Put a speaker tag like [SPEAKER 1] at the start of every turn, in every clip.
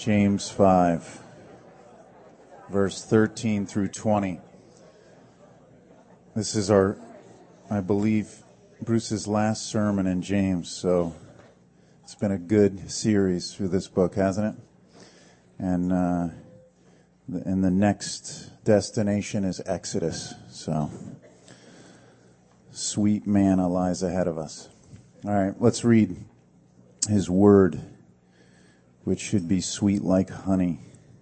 [SPEAKER 1] James 5, verse 13 through 20. This is I believe, Bruce's last sermon in James, so it's been a good series through this book, hasn't it? And the next destination is Exodus, so sweet manna lies ahead of us. All right, let's read his word, which should be sweet like honey.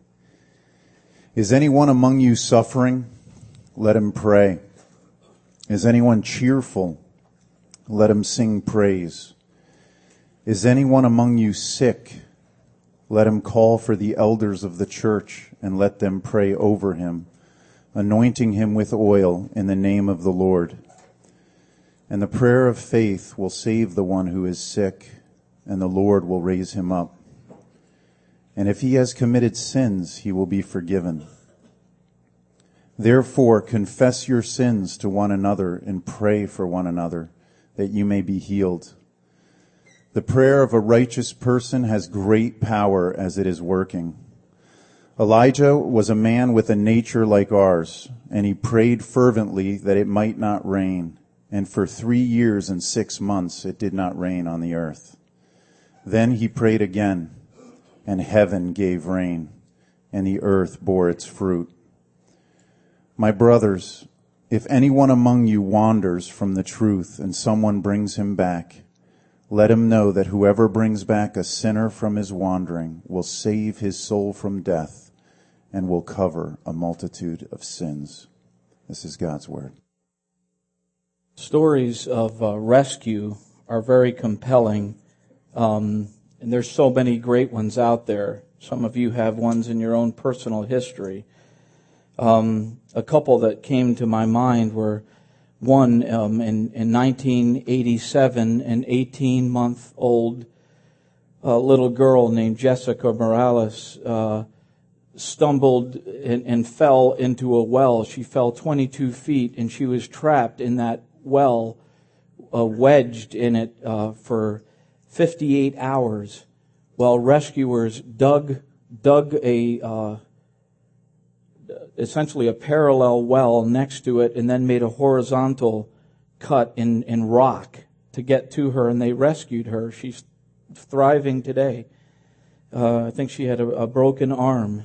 [SPEAKER 1] Is anyone among you suffering? Let him pray. Is anyone cheerful? Let him sing praise. Is anyone among you sick? Let him call for the elders of the church and let them pray over him, anointing him with oil in the name of the Lord. And the prayer of faith will save the one who is sick, and the Lord will raise him up. And if he has committed sins, he will be forgiven. Therefore, confess your sins to one another and pray for one another, that you may be healed. The prayer of a righteous person has great power as it is working. Elijah was a man with a nature like ours, and he prayed fervently that it might not rain. And for 3 years and 6 months it did not rain on the earth. Then he prayed again, and heaven gave rain, and the earth bore its fruit. My brothers, if anyone among you wanders from the truth and someone brings him back, let him know that whoever brings back a sinner from his wandering will save his soul from death and will cover a multitude of sins. This is God's word.
[SPEAKER 2] Stories of rescue are very compelling. And there's so many great ones out there. Some of you have ones in your own personal history. A couple that came to my mind were one in 1987, an 18-month-old little girl named Jessica Morales stumbled and fell into a well. She fell 22 feet and she was trapped in that well, wedged in it for 58 hours while rescuers dug essentially a parallel well next to it and then made a horizontal cut in rock to get to her, and they rescued her. She's thriving today. I think she had a broken arm.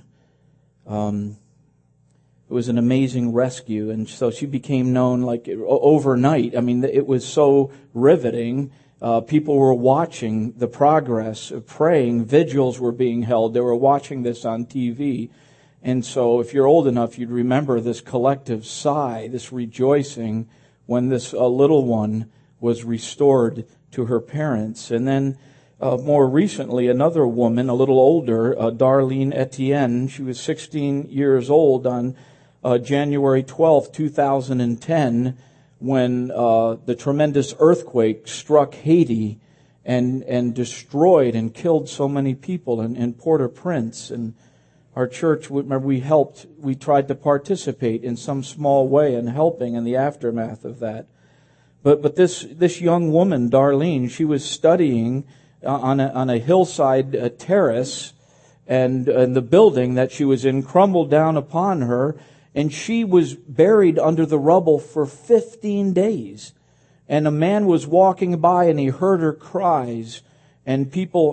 [SPEAKER 2] It was an amazing rescue, and so she became known like overnight. I mean, it was so riveting. People were watching the progress of praying. Vigils were being held. They were watching this on TV. And so if you're old enough, you'd remember this collective sigh, this rejoicing when this little one was restored to her parents. And then more recently, another woman, a little older, Darlene Etienne, she was 16 years old on January 12th, 2010, when the tremendous earthquake struck Haiti and destroyed and killed so many people in Port-au-Prince. And our church, remember, we tried to participate in some small way in helping in the aftermath of that. But this young woman, Darlene, she was studying on a hillside terrace, and the building that she was in crumbled down upon her, and she was buried under the rubble for 15 days. And a man was walking by and he heard her cries, and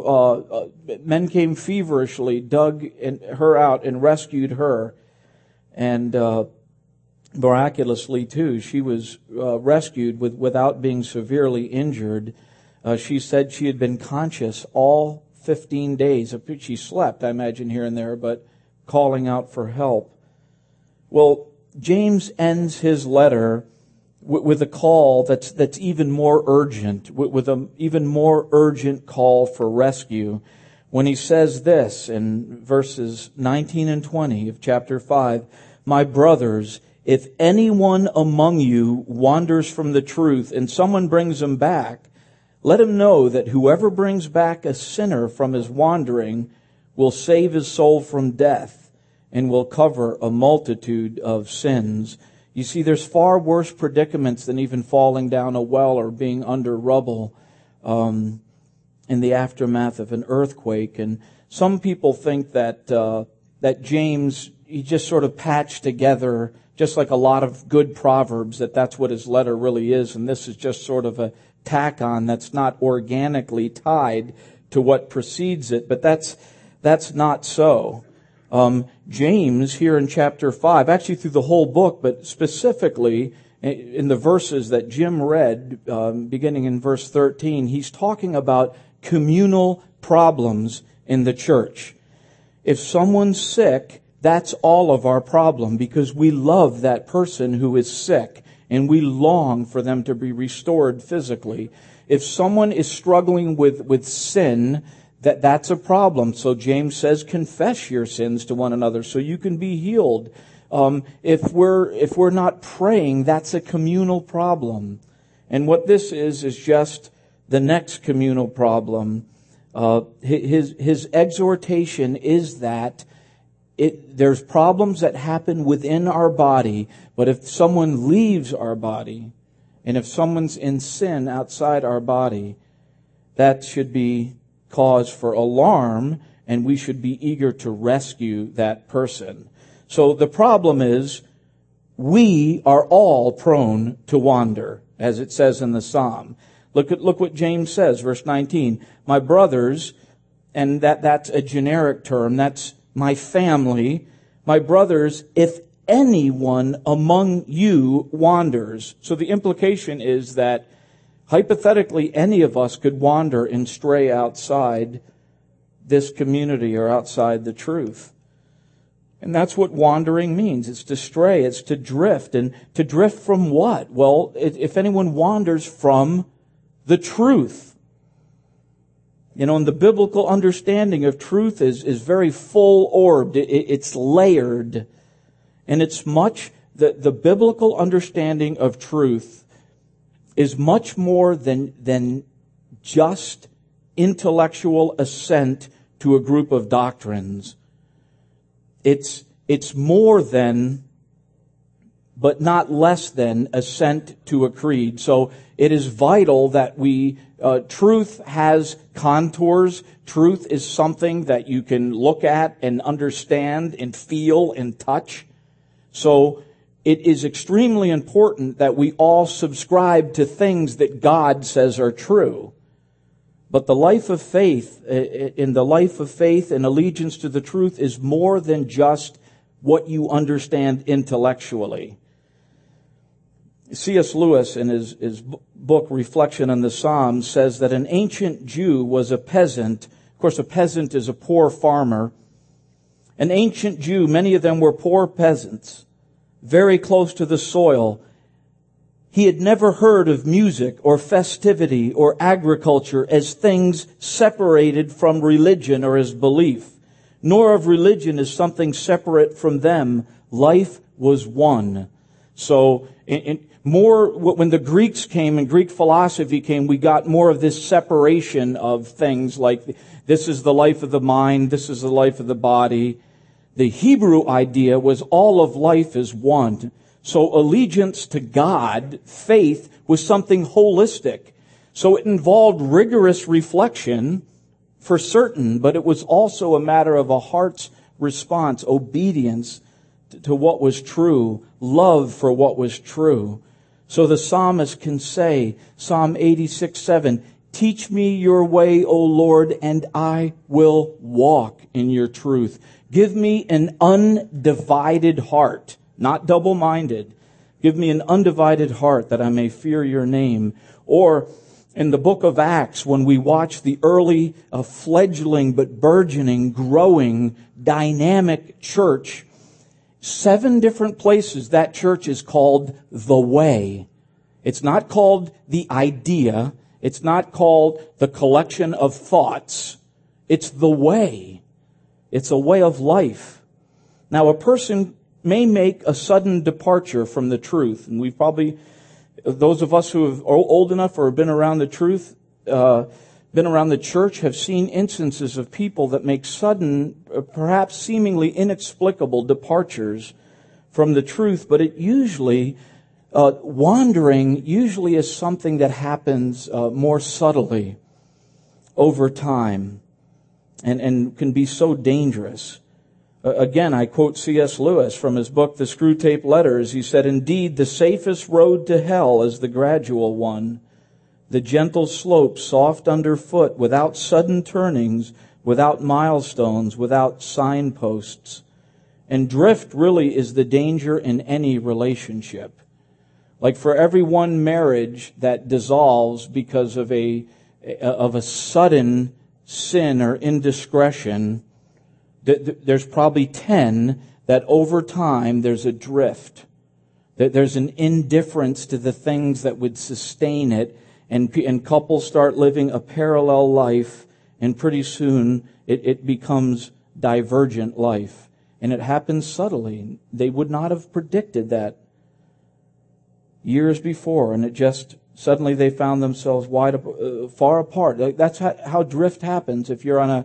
[SPEAKER 2] men came feverishly, dug her out and rescued her. And miraculously too, she was rescued without being severely injured. She said she had been conscious all 15 days. She slept, I imagine, here and there, but calling out for help. Well, James ends his letter with a call that's even more urgent, with an even more urgent call for rescue, when he says this in verses 19 and 20 of chapter 5, "My brothers, if anyone among you wanders from the truth and someone brings him back, let him know that whoever brings back a sinner from his wandering will save his soul from death and will cover a multitude of sins." You see, there's far worse predicaments than even falling down a well or being under rubble. in the aftermath of an earthquake. And some people think that that James, he just sort of patched together, just like a lot of good proverbs, that's what his letter really is. And this is just sort of a tack on that's not organically tied to what precedes it. But that's not so. James here in chapter 5, actually through the whole book, but specifically in the verses that Jim read, beginning in verse 13, he's talking about communal problems in the church. If someone's sick, that's all of our problem, because we love that person who is sick and we long for them to be restored physically. If someone is struggling with sin, that's a problem. So James says, confess your sins to one another so you can be healed. If we're not praying, that's a communal problem. And what this is just the next communal problem. His exhortation is that there's problems that happen within our body, but if someone leaves our body, and if someone's in sin outside our body, that should be cause for alarm, and we should be eager to rescue that person. So the problem is, we are all prone to wander, as it says in the Psalm. Look what James says, verse 19. My brothers, and that's a generic term, that's my family. My brothers, if anyone among you wanders. So the implication is that hypothetically any of us could wander and stray outside this community or outside the truth. And that's what wandering means. It's to stray, it's to drift. And to drift from what? Well, if anyone wanders from the truth. You know, and the biblical understanding of truth is very full-orbed. It's layered. And it's the biblical understanding of truth is much more than just intellectual assent to a group of doctrines. It's more than, but not less than, assent to a creed. So it is vital that truth has contours. Truth is something that you can look at and understand and feel and touch. So it is extremely important that we all subscribe to things that God says are true. But the life of faith, in the life of faith and allegiance to the truth is more than just what you understand intellectually. C.S. Lewis, in his book Reflection on the Psalms, says that an ancient Jew was a peasant. Of course, a peasant is a poor farmer. An ancient Jew, many of them were poor peasants, very close to the soil. He had never heard of music or festivity or agriculture as things separated from religion or as belief, nor of religion as something separate from them. Life was one. So, when the Greeks came and Greek philosophy came, we got more of this separation of things like this is the life of the mind, this is the life of the body. The Hebrew idea was all of life is one. So allegiance to God, faith, was something holistic. So it involved rigorous reflection for certain, but it was also a matter of a heart's response, obedience to what was true, love for what was true. So the psalmist can say, Psalm 86:7, teach me your way, O Lord, and I will walk in your truth. Give me an undivided heart. Not double-minded. Give me an undivided heart that I may fear your name. Or in the book of Acts, when we watch the early fledgling but burgeoning, growing, dynamic church, 7 different places that church is called the way. It's not called the idea. It's not called the collection of thoughts. It's the way. It's a way of life. Now, a person may make a sudden departure from the truth. And we've probably, those of us who are old enough or have been around the truth, been around the church, have seen instances of people that make sudden, perhaps seemingly inexplicable departures from the truth. But it usually, wandering usually is something that happens more subtly. over time and can be so dangerous. Again, I quote C.S. Lewis from his book, The Screwtape Letters. He said, "Indeed, the safest road to hell is the gradual one, the gentle slope, soft underfoot, without sudden turnings, without milestones, without signposts." And drift really is the danger in any relationship. Like for every one marriage that dissolves because of a sudden sin or indiscretion, there's probably 10 that over time there's a drift. That there's an indifference to the things that would sustain it, and couples start living a parallel life, and pretty soon it becomes divergent life. And it happens subtly. They would not have predicted that years before, and it just suddenly they found themselves far apart. That's how drift happens. If you're on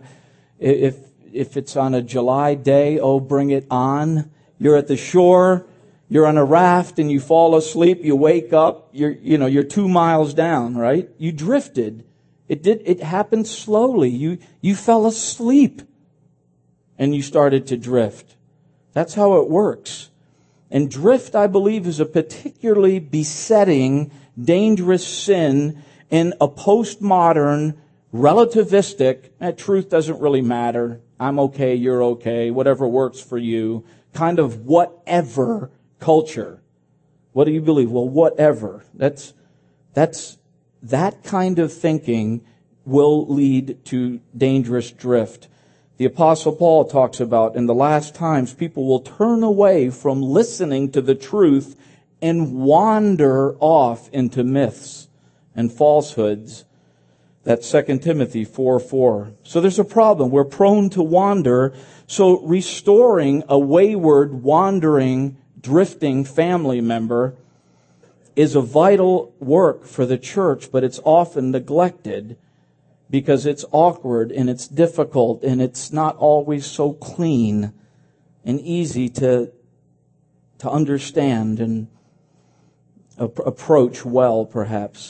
[SPEAKER 2] if it's on a July day, oh, bring it on. You're at the shore, you're on a raft, and you fall asleep. You wake up, you're 2 miles down, right? You drifted. It happened slowly. You fell asleep, and you started to drift. That's how it works. And drift, I believe, is a particularly besetting, dangerous sin in a postmodern, relativistic, truth doesn't really matter. I'm okay, you're okay, whatever works for you, kind of whatever culture. What do you believe? Well, whatever. That's that kind of thinking will lead to dangerous drift. The Apostle Paul talks about in the last times people will turn away from listening to the truth and wander off into myths and falsehoods. That's 2 Timothy 4:4. So there's a problem. We're prone to wander. So restoring a wayward, wandering, drifting family member is a vital work for the church, but it's often neglected because it's awkward and it's difficult and it's not always so clean and easy to understand and approach well, perhaps.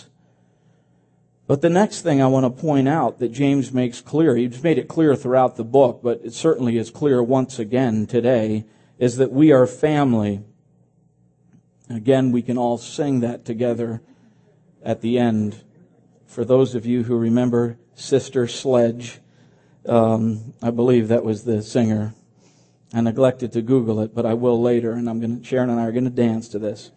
[SPEAKER 2] But the next thing I want to point out that James makes clear, he's made it clear throughout the book, but it certainly is clear once again today, is that we are family. Again, we can all sing that together at the end. For those of you who remember Sister Sledge, I believe that was the singer. I neglected to Google it, but I will later, and Sharon and I are going to dance to this.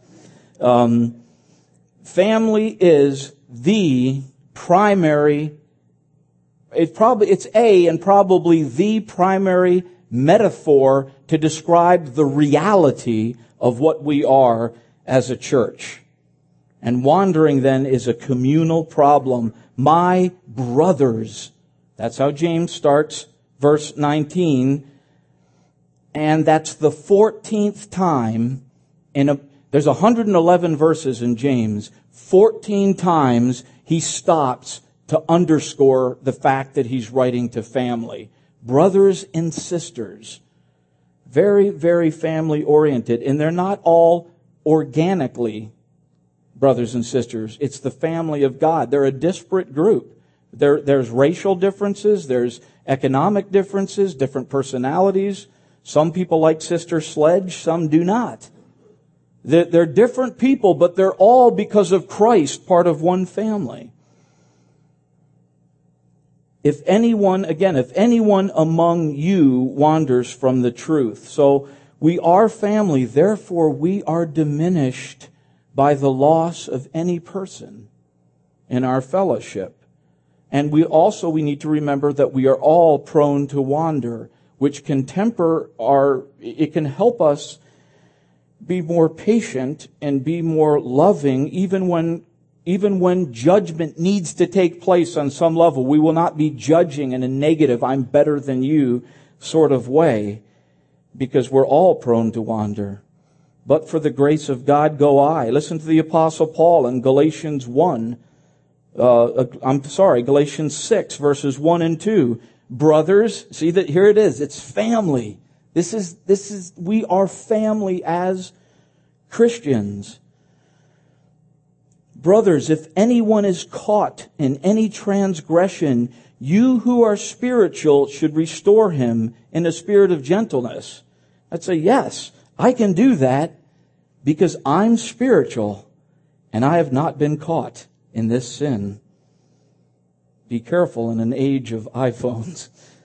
[SPEAKER 2] Family is the primary, it's probably the primary metaphor to describe the reality of what we are as a church. And wandering then is a communal problem. My brothers. That's how James starts verse 19. And that's the 14th time there's 111 verses in James. 14 times he stops to underscore the fact that he's writing to family. Brothers and sisters. Very, very family oriented. And they're not all organically brothers and sisters. It's the family of God. They're a disparate group. There's racial differences. There's economic differences, different personalities. Some people like Sister Sledge, some do not. They're different people, but they're all, because of Christ, part of one family. If anyone among you wanders from the truth. So we are family, therefore we are diminished by the loss of any person in our fellowship. And we need to remember that we are all prone to wander, which can it can help us be more patient and be more loving even when judgment needs to take place on some level. We will not be judging in a negative, I'm better than you sort of way, because we're all prone to wander. But for the grace of God go I. Listen to the Apostle Paul in Galatians 6, verses 1 and 2. Brothers, see that here it is. It's family. We are family as Christians. Brothers, if anyone is caught in any transgression, you who are spiritual should restore him in a spirit of gentleness. I'd say, yes, I can do that because I'm spiritual and I have not been caught in this sin. Be careful in an age of iPhones.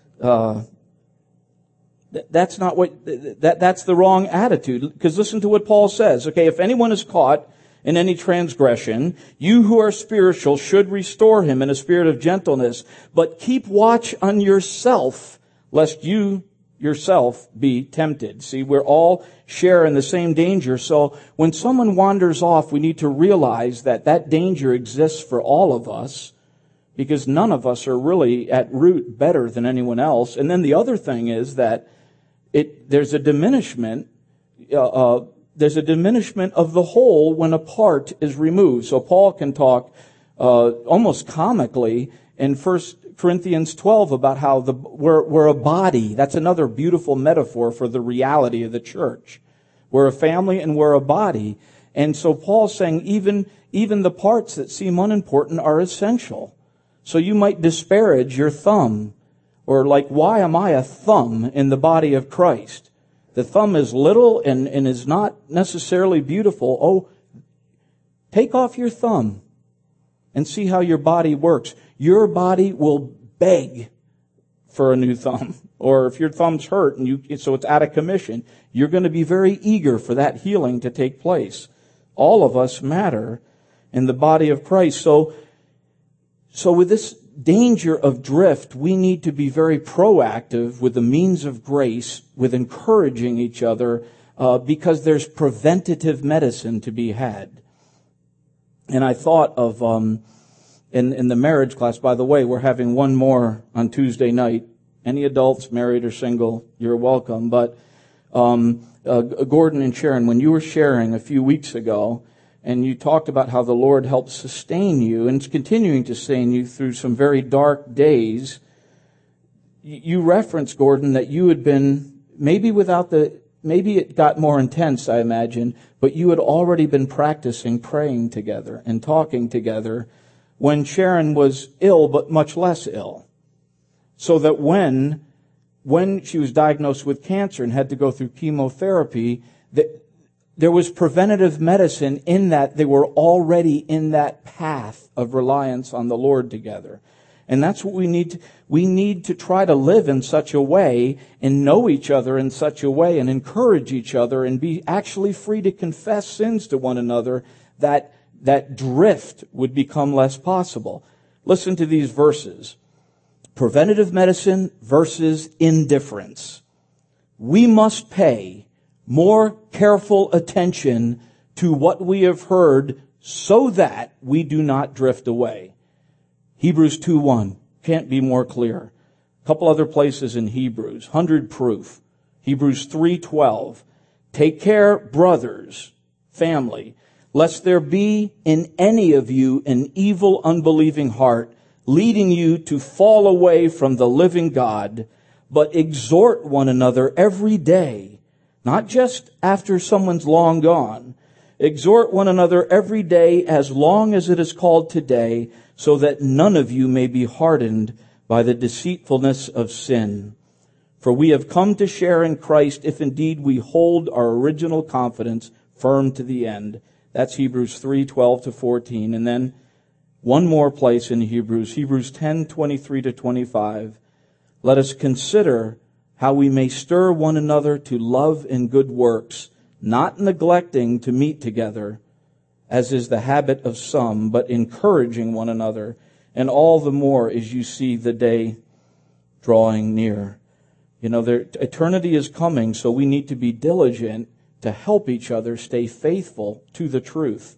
[SPEAKER 2] That's not what, that's the wrong attitude. Because listen to what Paul says. Okay, if anyone is caught in any transgression, you who are spiritual should restore him in a spirit of gentleness, but keep watch on yourself, lest you yourself be tempted. See, we're all sharing the same danger. So when someone wanders off, we need to realize that that danger exists for all of us, because none of us are really at root better than anyone else. And then the other thing is that there's a diminishment of the whole when a part is removed. So Paul can talk almost comically in 1 Corinthians 12 about how we're a body. That's another beautiful metaphor for the reality of the church. We're a family and we're a body. And so Paul's saying even the parts that seem unimportant are essential. So you might disparage your thumb, or like, why am I a thumb in the body of Christ? The thumb is little and is not necessarily beautiful. Oh, take off your thumb and see how your body works. Your body will beg for a new thumb. Or if your thumb's hurt and so it's out of commission, you're going to be very eager for that healing to take place. All of us matter in the body of Christ. So with this danger of drift, we need to be very proactive with the means of grace, with encouraging each other, because there's preventative medicine to be had. And I thought of, in the marriage class, by the way, we're having one more on Tuesday night. Any adults, married or single, you're welcome. But Gordon and Sharon, when you were sharing a few weeks ago, and you talked about how the Lord helped sustain you and is continuing to sustain you through some very dark days, you referenced, Gordon, that you had been, maybe it got more intense, I imagine, but you had already been practicing praying together and talking together when Sharon was ill, but much less ill. So that when she was diagnosed with cancer and had to go through chemotherapy, there was preventative medicine in that they were already in that path of reliance on the Lord together. And that's what we need. We need to try to live in such a way and know each other in such a way and encourage each other and be actually free to confess sins to one another, that drift would become less possible. Listen to these verses. Preventative medicine versus indifference. We must pay more careful attention to what we have heard so that we do not drift away. Hebrews 2:1 can't be more clear. A couple other places in Hebrews, 100 proof. Hebrews 3:12. Take care, brothers, family, lest there be in any of you an evil, unbelieving heart, leading you to fall away from the living God, but exhort one another every day, not just after someone's long gone. Exhort one another every day as long as it is called today, so that none of you may be hardened by the deceitfulness of sin. For we have come to share in Christ if indeed we hold our original confidence firm to the end. That's Hebrews 3:12-14. And then one more place in Hebrews 10:23-25. Let us consider how we may stir one another to love and good works, not neglecting to meet together, as is the habit of some, but encouraging one another, and all the more as you see the day drawing near. You know, eternity is coming, so we need to be diligent to help each other stay faithful to the truth.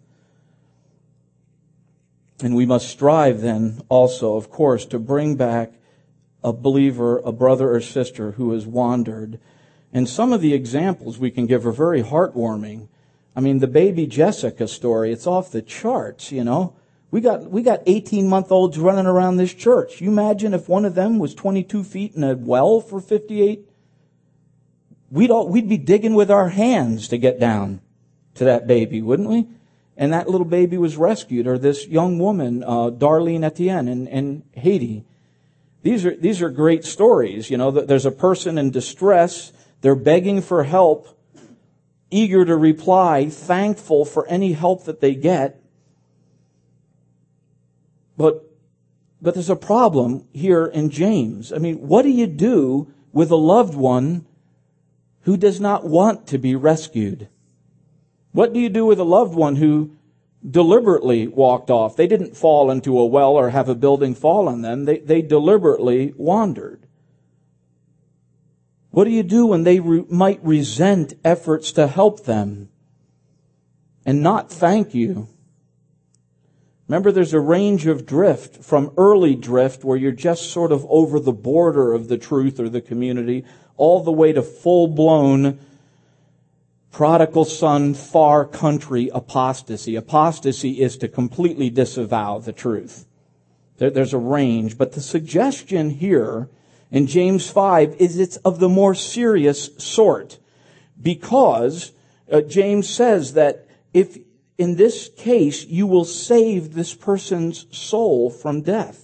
[SPEAKER 2] And we must strive then also, of course, to bring back a believer, a brother or sister who has wandered. And some of the examples we can give are very heartwarming. I mean, the baby Jessica story, it's off the charts, you know. We got 18-month-olds running around this church. You imagine if one of them was 22 feet in a well for 58? We'd be digging with our hands to get down to that baby, wouldn't we? And that little baby was rescued, or this young woman, Darlene Etienne in Haiti. These are great stories. You know, there's a person in distress. They're begging for help, eager to reply, thankful for any help that they get. But there's a problem here in James. I mean, what do you do with a loved one who does not want to be rescued? What do you do with a loved one who deliberately walked off? They didn't fall into a well or have a building fall on them. They deliberately wandered. What do you do when they might resent efforts to help them and not thank you? Remember, there's a range of drift, from early drift where you're just sort of over the border of the truth or the community, all the way to full-blown prodigal son, far country apostasy. Apostasy is to completely disavow the truth. There's a range. But the suggestion here in James 5 is it's of the more serious sort, because James says that if in this case you will save this person's soul from death,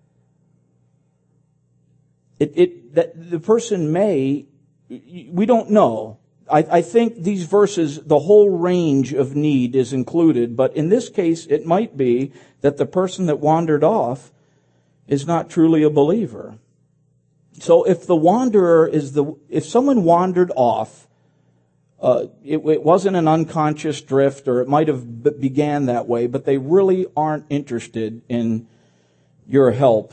[SPEAKER 2] that the person may, we don't know. I think these verses, the whole range of need is included, but in this case it might be that the person that wandered off is not truly a believer. So if the wanderer if someone wandered off, it wasn't an unconscious drift, or it might have began that way, but they really aren't interested in your help.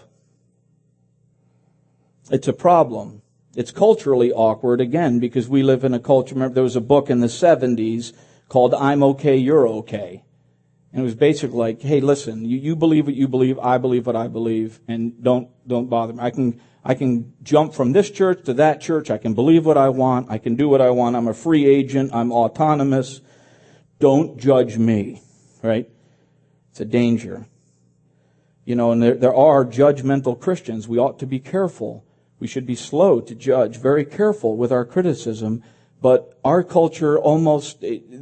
[SPEAKER 2] It's a problem. It's culturally awkward, again, because we live in a culture. Remember, there was a book in the 70s called I'm Okay, You're Okay. And it was basically like, hey, listen, you believe what you believe, I believe what I believe, and don't bother me. I can jump from this church to that church. I can believe what I want. I can do what I want. I'm a free agent. I'm autonomous. Don't judge me, right? It's a danger. You know, and there are judgmental Christians. We ought to be careful. We should be slow to judge, very careful with our criticism. But our culture almost,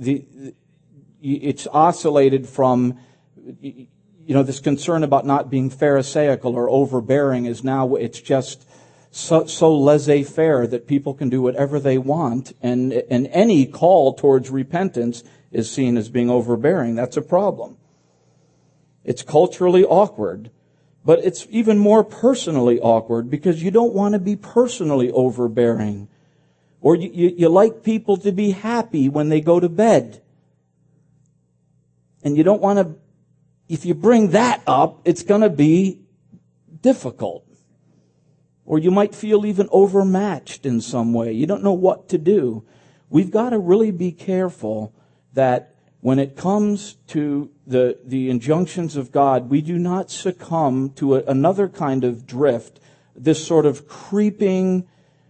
[SPEAKER 2] it's oscillated from, this concern about not being pharisaical or overbearing is now, it's just so laissez-faire that people can do whatever they want, and any call towards repentance is seen as being overbearing. That's a problem. It's culturally awkward, but it's even more personally awkward because you don't want to be personally overbearing, or you like people to be happy when they go to bed, and you don't want to. If you bring that up, it's going to be difficult. Or you might feel even overmatched in some way. You don't know what to do. We've got to really be careful that when it comes to the injunctions of God, we do not succumb to another kind of drift, this sort of creeping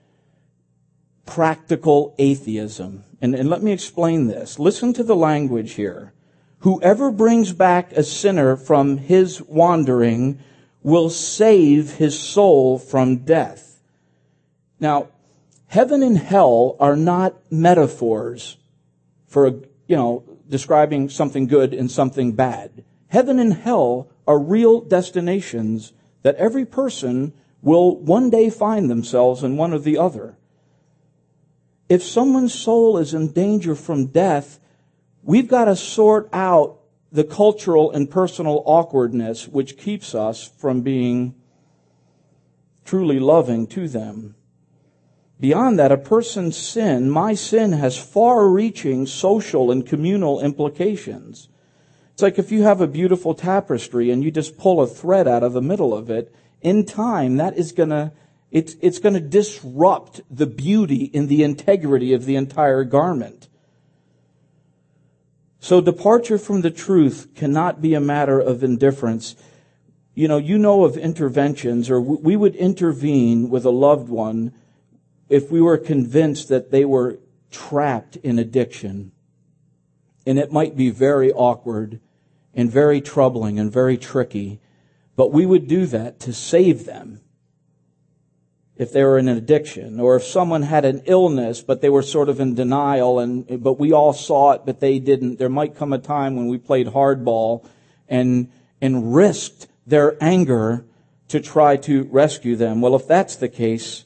[SPEAKER 2] practical atheism. And let me explain this. Listen to the language here. Whoever brings back a sinner from his wandering will save his soul from death. Now, heaven and hell are not metaphors for, describing something good and something bad. Heaven and hell are real destinations that every person will one day find themselves in, one or the other. If someone's soul is in danger from death, we've got to sort out the cultural and personal awkwardness which keeps us from being truly loving to them. Beyond that, a person's sin, my sin, has far-reaching social and communal implications. It's like if you have a beautiful tapestry and you just pull a thread out of the middle of it, in time that is it's going to disrupt the beauty and the integrity of the entire garment. So departure from the truth cannot be a matter of indifference. You know of interventions, or we would intervene with a loved one if we were convinced that they were trapped in addiction. And it might be very awkward and very troubling and very tricky, but we would do that to save them if they were in an addiction, or if someone had an illness but they were sort of in denial, but we all saw it but they didn't. There might come a time when we played hardball and risked their anger to try to rescue them. Well, if that's the case,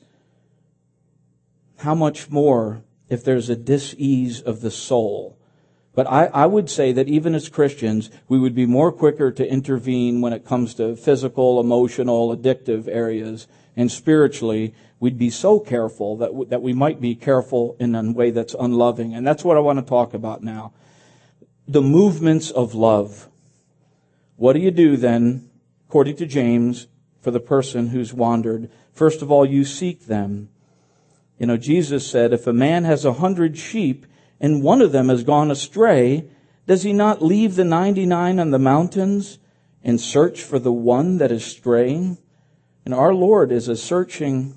[SPEAKER 2] how much more if there's a dis-ease of the soul? But I would say that even as Christians, we would be more quicker to intervene when it comes to physical, emotional, addictive areas. And spiritually, we'd be so careful that we might be careful in a way that's unloving. And that's what I want to talk about now. The movements of love. What do you do then, according to James, for the person who's wandered? First of all, you seek them. You know, Jesus said, if a man has 100 sheep and one of them has gone astray, does he not leave the 99 on the mountains and search for the one that is straying? And our Lord is a searching,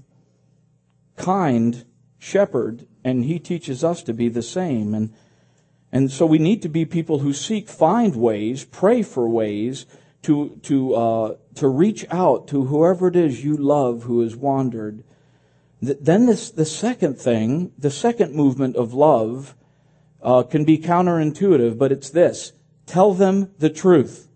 [SPEAKER 2] kind shepherd, and he teaches us to be the same. And so we need to be people who find ways, pray for ways to reach out to whoever it is you love who has wandered. Then the second movement of love can be counterintuitive, but it's this: tell them the truth.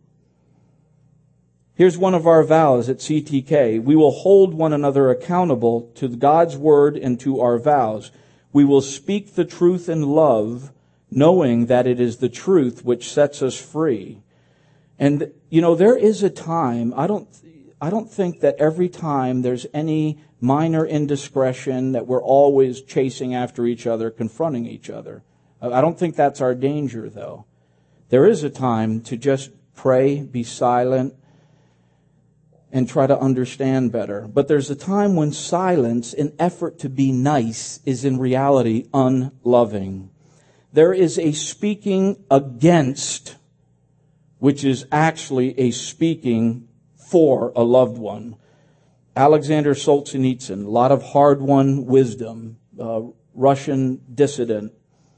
[SPEAKER 2] Here's one of our vows at CTK. We will hold one another accountable to God's word and to our vows. We will speak the truth in love, knowing that it is the truth which sets us free. And, you know, there is a time, I don't think that every time there's any minor indiscretion that we're always chasing after each other, confronting each other. I don't think that's our danger, though. There is a time to just pray, be silent, and try to understand better. But there's a time when silence, in effort to be nice, is in reality unloving. There is a speaking against, which is actually a speaking for a loved one. Alexander Solzhenitsyn, a lot of hard-won wisdom, Russian dissident,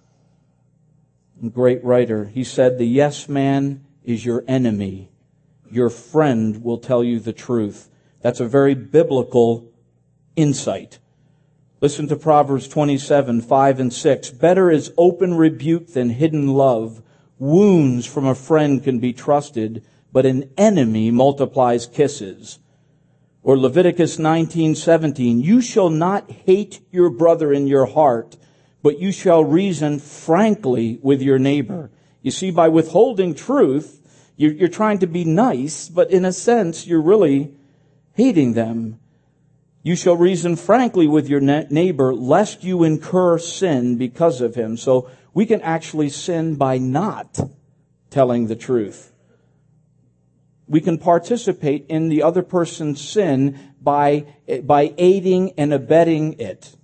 [SPEAKER 2] great writer. He said, the yes man is your enemy. Your friend will tell you the truth. That's a very biblical insight. Listen to Proverbs 27:5-6. Better is open rebuke than hidden love. Wounds from a friend can be trusted, but an enemy multiplies kisses. Or Leviticus 19:17. You shall not hate your brother in your heart, but you shall reason frankly with your neighbor. You see, by withholding truth, you're trying to be nice, but in a sense, you're really hating them. You shall reason frankly with your neighbor, lest you incur sin because of him. So we can actually sin by not telling the truth. We can participate in the other person's sin by aiding and abetting it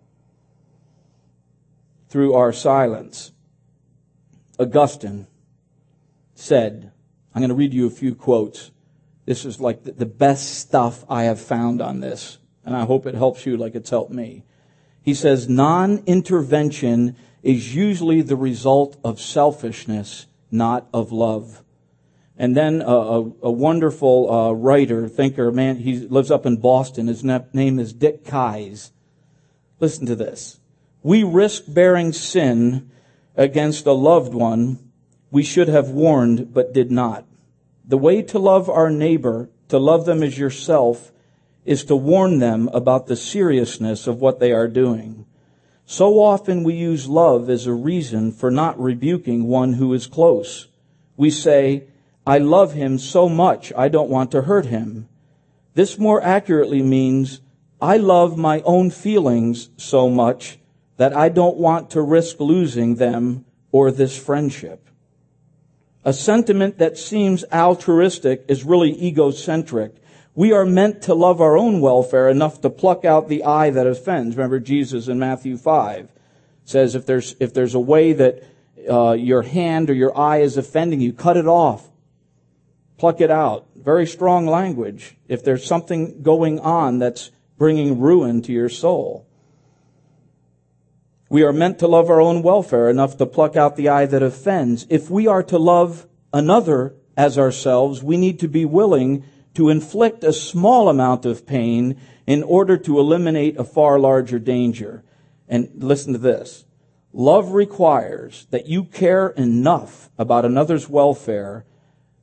[SPEAKER 2] through our silence. Augustine said, I'm going to read you a few quotes. This is like the best stuff I have found on this, and I hope it helps you like it's helped me. He says, non-intervention is usually the result of selfishness, not of love. And then a wonderful writer, thinker, man, he lives up in Boston. His name is Dick Keyes. Listen to this. We risk bearing sin against a loved one we should have warned but did not. The way to love our neighbor, to love them as yourself, is to warn them about the seriousness of what they are doing. So often we use love as a reason for not rebuking one who is close. We say, I love him so much I don't want to hurt him. This more accurately means, I love my own feelings so much that I don't want to risk losing them or this friendship. A sentiment that seems altruistic is really egocentric. We are meant to love our own welfare enough to pluck out the eye that offends. Remember Jesus in Matthew 5 says if there's a way that your hand or your eye is offending you, cut it off. Pluck it out. Very strong language. If there's something going on that's bringing ruin to your soul. We are meant to love our own welfare enough to pluck out the eye that offends. If we are to love another as ourselves, we need to be willing to inflict a small amount of pain in order to eliminate a far larger danger. And listen to this. Love requires that you care enough about another's welfare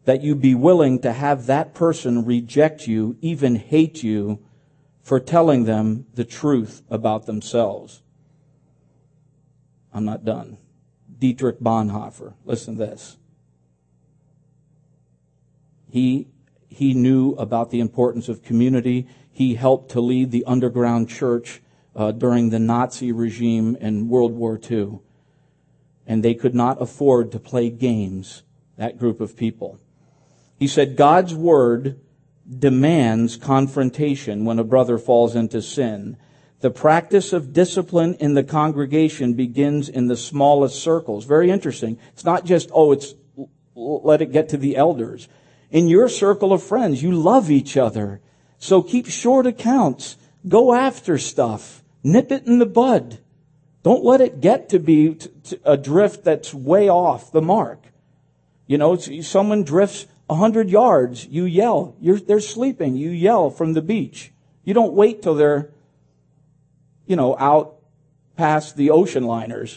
[SPEAKER 2] that you be willing to have that person reject you, even hate you, for telling them the truth about themselves. I'm not done. Dietrich Bonhoeffer, listen to this. He knew about the importance of community. He helped to lead the underground church during the Nazi regime in World War II. And they could not afford to play games, that group of people. He said, God's word demands confrontation when a brother falls into sin. The practice of discipline in the congregation begins in the smallest circles. Very interesting. It's not just, let it get to the elders. In your circle of friends, you love each other. So keep short accounts. Go after stuff. Nip it in the bud. Don't let it get to be a drift that's way off the mark. You know, someone drifts 100 yards. You yell. They're sleeping. You yell from the beach. You don't wait till they're, out past the ocean liners.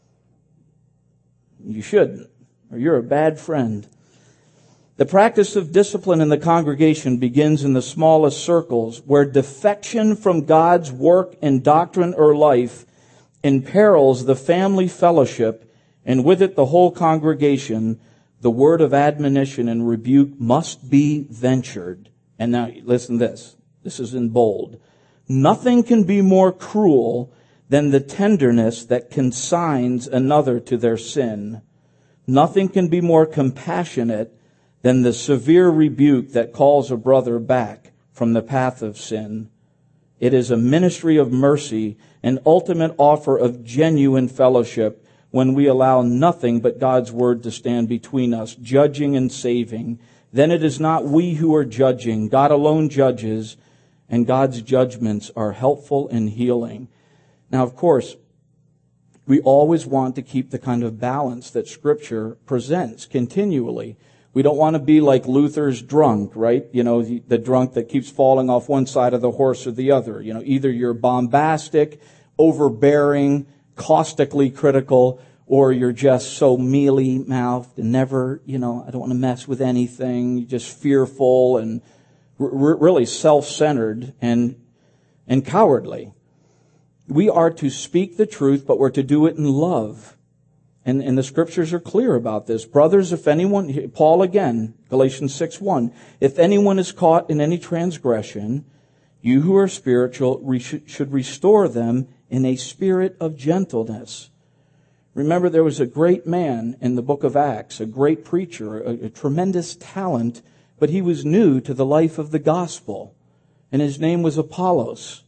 [SPEAKER 2] You shouldn't, or you're a bad friend. The practice of discipline in the congregation begins in the smallest circles, where defection from God's work and doctrine or life imperils the family fellowship, and with it the whole congregation. The word of admonition and rebuke must be ventured. And now listen to this. This is in bold. Nothing can be more cruel than the tenderness that consigns another to their sin. Nothing can be more compassionate than the severe rebuke that calls a brother back from the path of sin. It is a ministry of mercy, an ultimate offer of genuine fellowship, when we allow nothing but God's word to stand between us, judging and saving. Then it is not we who are judging. God alone judges, and God's judgments are helpful and healing. Now, of course, we always want to keep the kind of balance that Scripture presents continually. We don't want to be like Luther's drunk, right? The drunk that keeps falling off one side of the horse or the other. Either you're bombastic, overbearing, caustically critical, or you're just so mealy-mouthed and never, I don't want to mess with anything. You're just fearful and really self-centered and cowardly. We are to speak the truth, but we're to do it in love. And the scriptures are clear about this. Brothers, if anyone, Paul again, Galatians 6:1, if anyone is caught in any transgression, you who are spiritual should restore them in a spirit of gentleness. Remember, there was a great man in the book of Acts, a great preacher, a tremendous talent, but he was new to the life of the gospel. And his name was Apollos,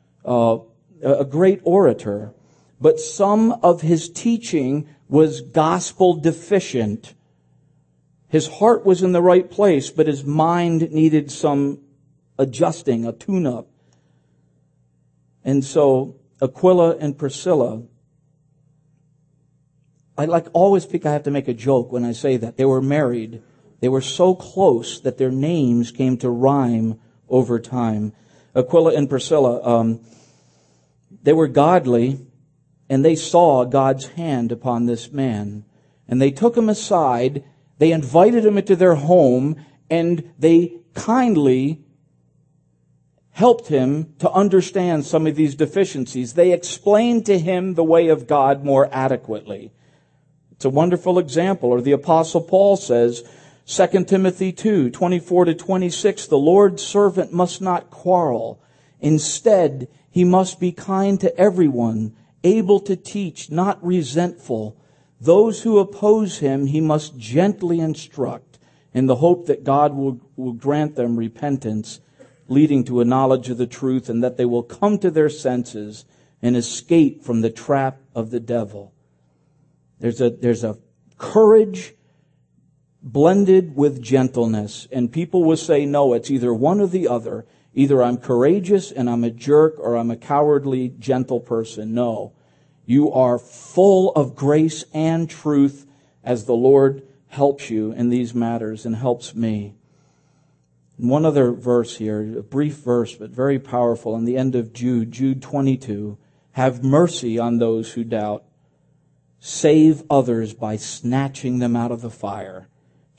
[SPEAKER 2] a great orator. But some of his teaching was gospel deficient. His heart was in the right place, but his mind needed some adjusting, a tune-up. And so Aquila and Priscilla, I always think I have to make a joke when I say that. They were married. They were so close that their names came to rhyme over time. Aquila and Priscilla, they were godly, and they saw God's hand upon this man. And they took him aside, they invited him into their home, and they kindly helped him to understand some of these deficiencies. They explained to him the way of God more adequately. It's a wonderful example. Or the Apostle Paul says, 2 Timothy 2:24-26, the Lord's servant must not quarrel. Instead, he must be kind to everyone, able to teach, not resentful. Those who oppose him he must gently instruct, in the hope that God will grant them repentance, leading to a knowledge of the truth, and that they will come to their senses and escape from the trap of the devil. There's a courage blended with gentleness, and people will say, no, it's either one or the other. Either I'm courageous and I'm a jerk, or I'm a cowardly, gentle person. No, you are full of grace and truth as the Lord helps you in these matters and helps me. And one other verse here, a brief verse, but very powerful, in the end of Jude 22. Have mercy on those who doubt. Save others by snatching them out of the fire.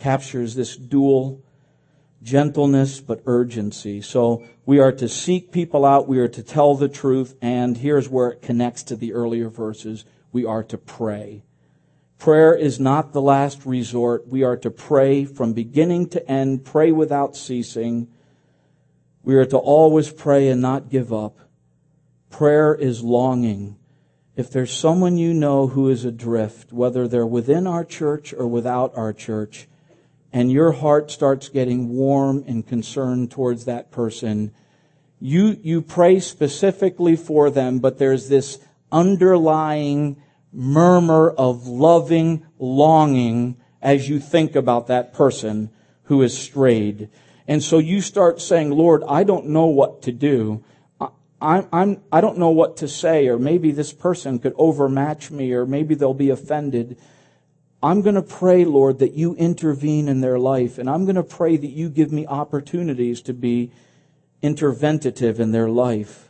[SPEAKER 2] captures this dual gentleness but urgency. So we are to seek people out, we are to tell the truth, and here's where it connects to the earlier verses. We are to pray. Prayer is not the last resort. We are to pray from beginning to end, pray without ceasing. We are to always pray and not give up. Prayer is longing. If there's someone you know who is adrift, whether they're within our church or without our church, and your heart starts getting warm and concerned towards that person, you pray specifically for them, but there's this underlying murmur of loving longing as you think about that person who is strayed. And so you start saying, Lord, I don't know what to do. I don't know what to say, or maybe this person could overmatch me, or maybe they'll be offended. I'm going to pray, Lord, that you intervene in their life, and I'm going to pray that you give me opportunities to be interventative in their life.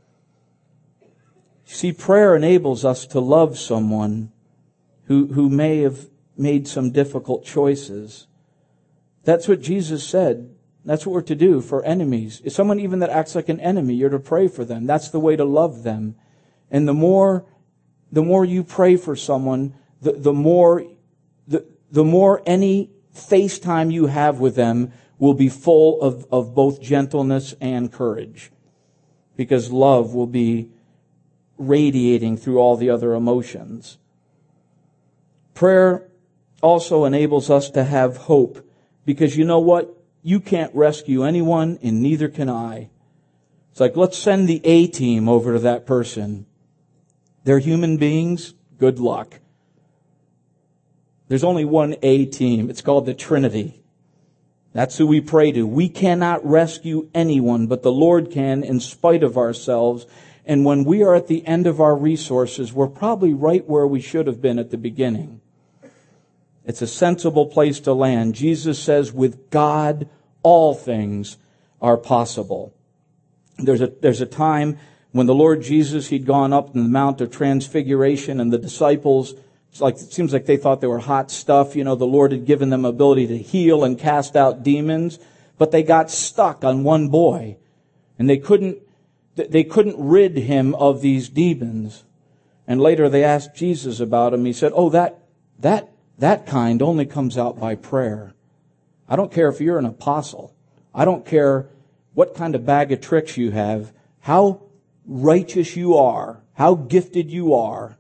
[SPEAKER 2] See, prayer enables us to love someone who may have made some difficult choices. That's what Jesus said. That's what we're to do for enemies. If someone even that acts like an enemy, you're to pray for them. That's the way to love them. And the more you pray for someone, the more any FaceTime you have with them will be full of both gentleness and courage. Because love will be radiating through all the other emotions. Prayer also enables us to have hope, because you know what? You can't rescue anyone, and neither can I. It's like, let's send the A-team over to that person. They're human beings. Good luck. There's only one A-team. It's called the Trinity. That's who we pray to. We cannot rescue anyone, but the Lord can in spite of ourselves. And when we are at the end of our resources, we're probably right where we should have been at the beginning. It's a sensible place to land. Jesus says, with God, all things are possible. There's a time when the Lord Jesus, he'd gone up in the Mount of Transfiguration, and the disciples, it seems like they thought they were hot stuff. You know, the Lord had given them ability to heal and cast out demons, but they got stuck on one boy, and they couldn't rid him of these demons. And later they asked Jesus about him. He said, oh, that kind only comes out by prayer. I don't care if you're an apostle. I don't care what kind of bag of tricks you have, how righteous you are, how gifted you are.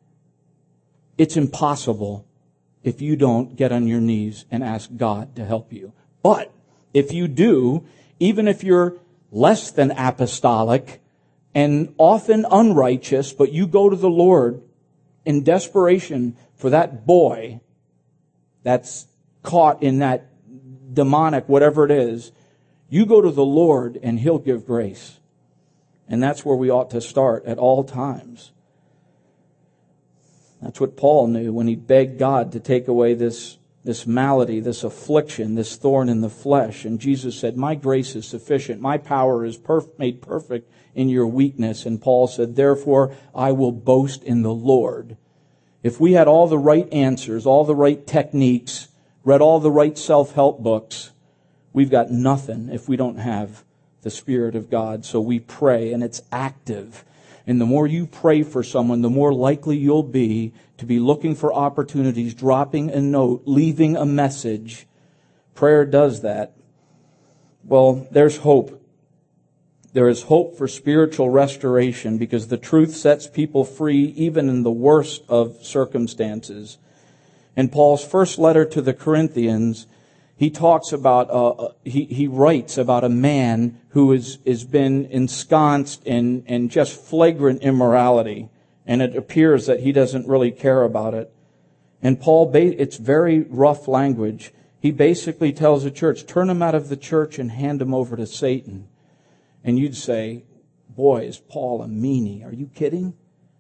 [SPEAKER 2] It's impossible if you don't get on your knees and ask God to help you. But if you do, even if you're less than apostolic and often unrighteous, but you go to the Lord in desperation for that boy that's caught in that demonic, whatever it is, you go to the Lord and He'll give grace. And that's where we ought to start at all times. That's what Paul knew when he begged God to take away this malady, this affliction, this thorn in the flesh. And Jesus said, my grace is sufficient. My power is made perfect in your weakness. And Paul said, therefore, I will boast in the Lord. If we had all the right answers, all the right techniques, read all the right self-help books, we've got nothing if we don't have the Spirit of God. So we pray, and it's active. And the more you pray for someone, the more likely you'll be to be looking for opportunities, dropping a note, leaving a message. Prayer does that. Well, there's hope. There is hope for spiritual restoration because the truth sets people free even in the worst of circumstances. In Paul's first letter to the Corinthians, he talks about, he writes about a man who has been ensconced in just flagrant immorality. And it appears that he doesn't really care about it. And Paul, it's very rough language. He basically tells the church, turn him out of the church and hand him over to Satan. And you'd say, boy, is Paul a meanie. Are you kidding?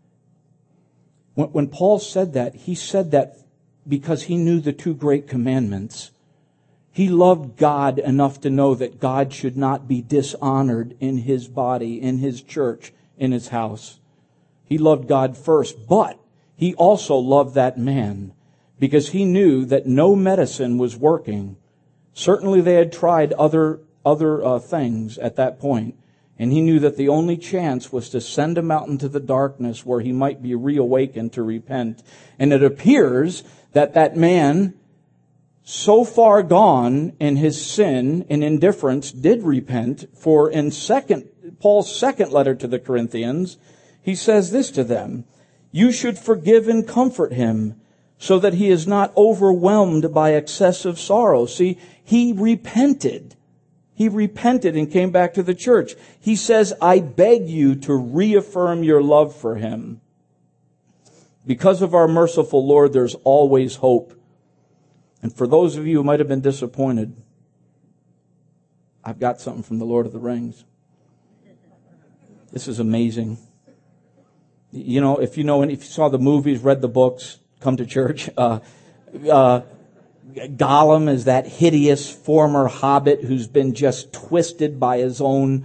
[SPEAKER 2] When Paul said that, he said that because he knew the two great commandments. He loved God enough to know that God should not be dishonored in His body, in His church, in His house. He loved God first, but he also loved that man because he knew that no medicine was working. Certainly they had tried other things at that point, and he knew that the only chance was to send him out into the darkness where he might be reawakened to repent. And it appears that that man, so far gone in his sin and indifference, did repent. For in Paul's second letter to the Corinthians, he says this to them: "You should forgive and comfort him, so that he is not overwhelmed by excessive sorrow." See, he repented. He repented and came back to the church. He says, "I beg you to reaffirm your love for him." Because of our merciful Lord, there's always hope. And for those of you who might have been disappointed, I've got something from the Lord of the Rings. This is amazing. You know, if you saw the movies, read the books, come to church, Gollum is that hideous former hobbit who's been just twisted by his own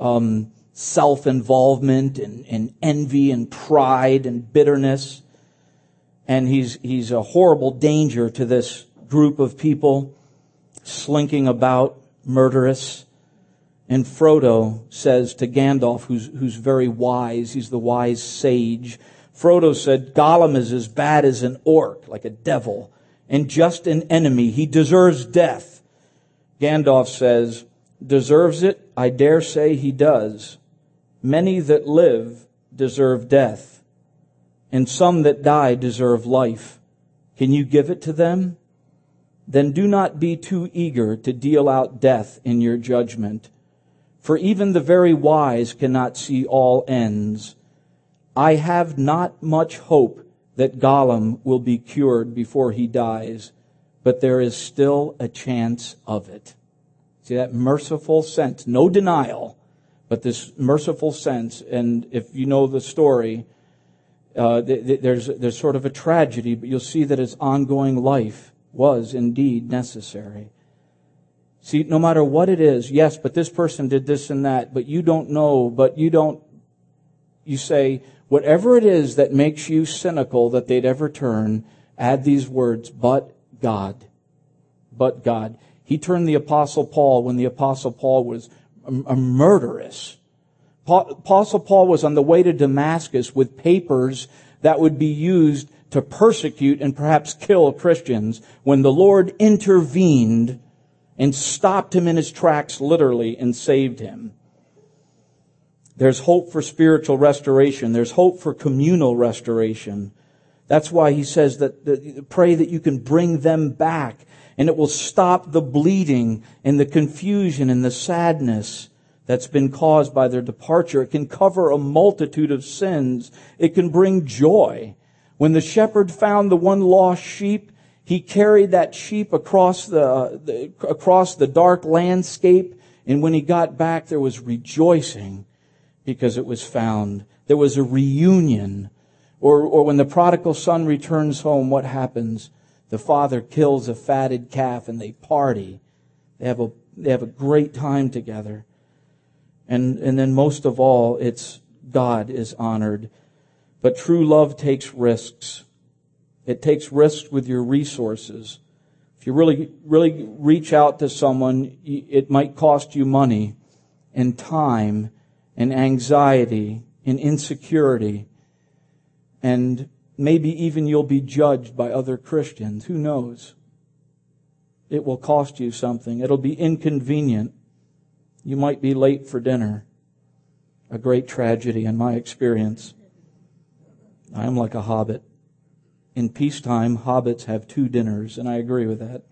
[SPEAKER 2] self-involvement and envy and pride and bitterness. And he's a horrible danger to this group of people, slinking about, murderous. And Frodo says to Gandalf, who's very wise, he's the wise sage, Frodo said, "Gollum is as bad as an orc, like a devil, and just an enemy. He deserves death." Gandalf says, "Deserves it? I dare say he does. Many that live deserve death, and some that die deserve life. Can you give it to them? Then do not be too eager to deal out death in your judgment. For even the very wise cannot see all ends. I have not much hope that Gollum will be cured before he dies, but there is still a chance of it." See that merciful sense, no denial, but this merciful sense. And if you know the story, there's sort of a tragedy, but you'll see that his ongoing life was indeed necessary. See, no matter what it is, yes, but this person did this and that, but you don't know, you say, whatever it is that makes you cynical that they'd ever turn, add these words, "but God." But God. He turned the Apostle Paul when the Apostle Paul was a murderous. Apostle Paul was on the way to Damascus with papers that would be used to persecute and perhaps kill Christians, when the Lord intervened and stopped him in his tracks, literally, and saved him. There's hope for spiritual restoration. There's hope for communal restoration. That's why he says that pray that you can bring them back, and it will stop the bleeding and the confusion and the sadness that's been caused by their departure. It can cover a multitude of sins. It can bring joy. When the shepherd found the one lost sheep, he carried that sheep across the dark landscape, and when he got back, there was rejoicing because it was found. There was a reunion. Or when the prodigal son returns home, what happens? The father kills a fatted calf and they party. They have a great time together. And then most of all, it's God is honored. But true love takes risks. It takes risks with your resources. If you really reach out to someone, it might cost you money and time and anxiety and insecurity. And maybe even you'll be judged by other Christians. Who knows? It will cost you something. It'll be inconvenient. You might be late for dinner. A great tragedy in my experience. I am like a hobbit. In peacetime, hobbits have 2 dinners, and I agree with that.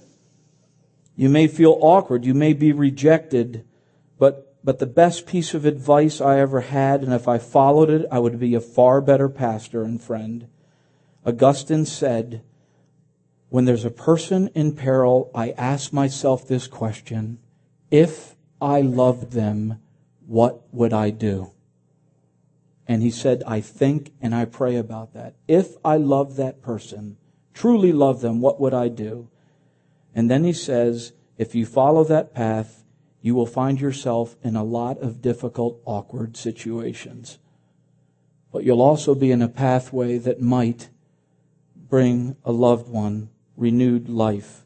[SPEAKER 2] You may feel awkward. You may be rejected. But the best piece of advice I ever had, and if I followed it, I would be a far better pastor and friend. Augustine said, when there's a person in peril, I ask myself this question: if I loved them, what would I do? And he said, I think and I pray about that. If I love that person, truly love them, what would I do? And then he says, if you follow that path, you will find yourself in a lot of difficult, awkward situations. But you'll also be in a pathway that might bring a loved one renewed life.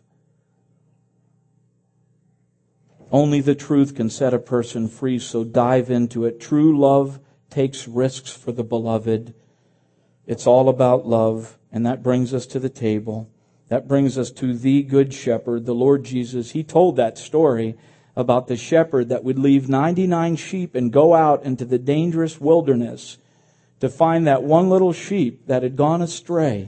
[SPEAKER 2] Only the truth can set a person free, so dive into it. True love takes risks for the beloved. It's all about love, and that brings us to the table. That brings us to the Good Shepherd, the Lord Jesus. He told that story about the shepherd that would leave 99 sheep and go out into the dangerous wilderness to find that one little sheep that had gone astray.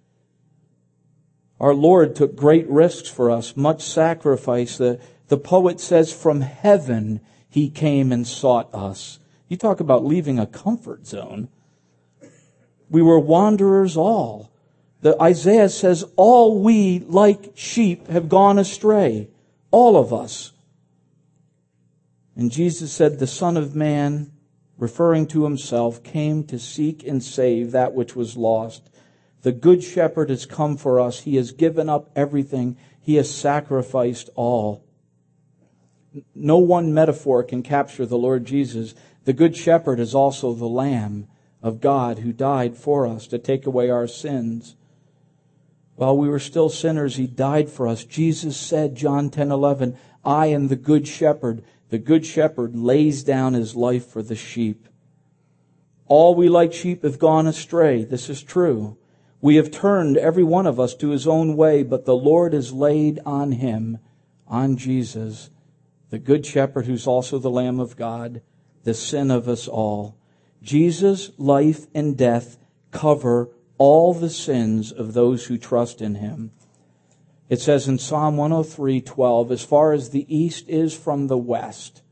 [SPEAKER 2] Our Lord took great risks for us, much sacrifice. The poet says, from heaven He came and sought us. You talk about leaving a comfort zone. We were wanderers all. Isaiah says, all we like sheep have gone astray. All of us. And Jesus said, the Son of Man, referring to Himself, came to seek and save that which was lost. The Good Shepherd has come for us. He has given up everything. He has sacrificed all. No one metaphor can capture the Lord Jesus. The Good Shepherd is also the Lamb of God who died for us to take away our sins. While we were still sinners, He died for us. Jesus said, John 10:11, I am the Good Shepherd. The Good Shepherd lays down His life for the sheep. All we like sheep have gone astray. This is true. We have turned, every one of us, to his own way, but the Lord has laid on Him, on Jesus, the Good Shepherd who's also the Lamb of God, the sin of us all. Jesus' life and death cover all the sins of those who trust in Him. It says in Psalm 103:12, as far as the east is from the west,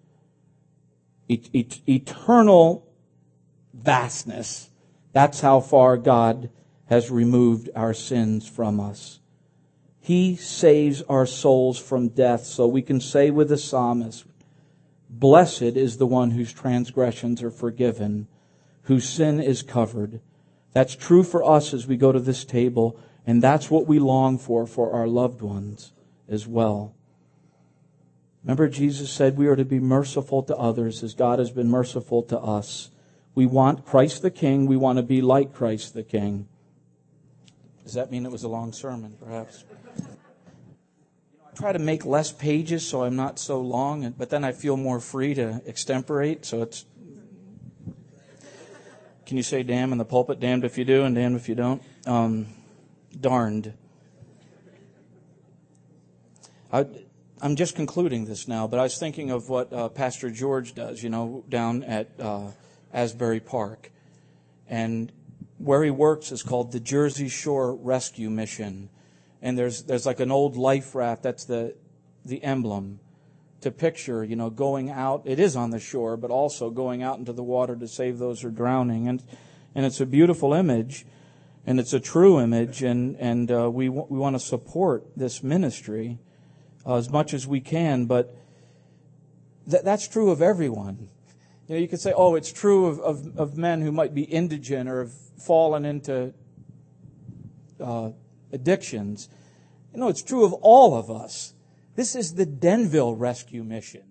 [SPEAKER 2] eternal vastness, that's how far God has removed our sins from us. He saves our souls from death, so we can say with the psalmist, blessed is the one whose transgressions are forgiven, whose sin is covered. That's true for us as we go to this table, and that's what we long for our loved ones as well. Remember, Jesus said we are to be merciful to others as God has been merciful to us. We want Christ the King. We want to be like Christ the King. Does that mean it was a long sermon, perhaps? I try to make less pages so I'm not so long, but then I feel more free to extemporate, so it's... Can you say damn in the pulpit? Damned if you do and damned if you don't. Darned. I'm just concluding this now, but I was thinking of what Pastor George does, down at Asbury Park. And where he works is called the Jersey Shore Rescue Mission. And there's like an old life raft, that's the emblem to picture, going out. It is on the shore, but also going out into the water to save those who are drowning. And it's a beautiful image, and it's a true image, and we want to support this ministry as much as we can. But that's true of everyone. You could say, oh, it's true of men who might be indigent or have fallen into addictions. It's true of all of us. This is the Denville Rescue Mission.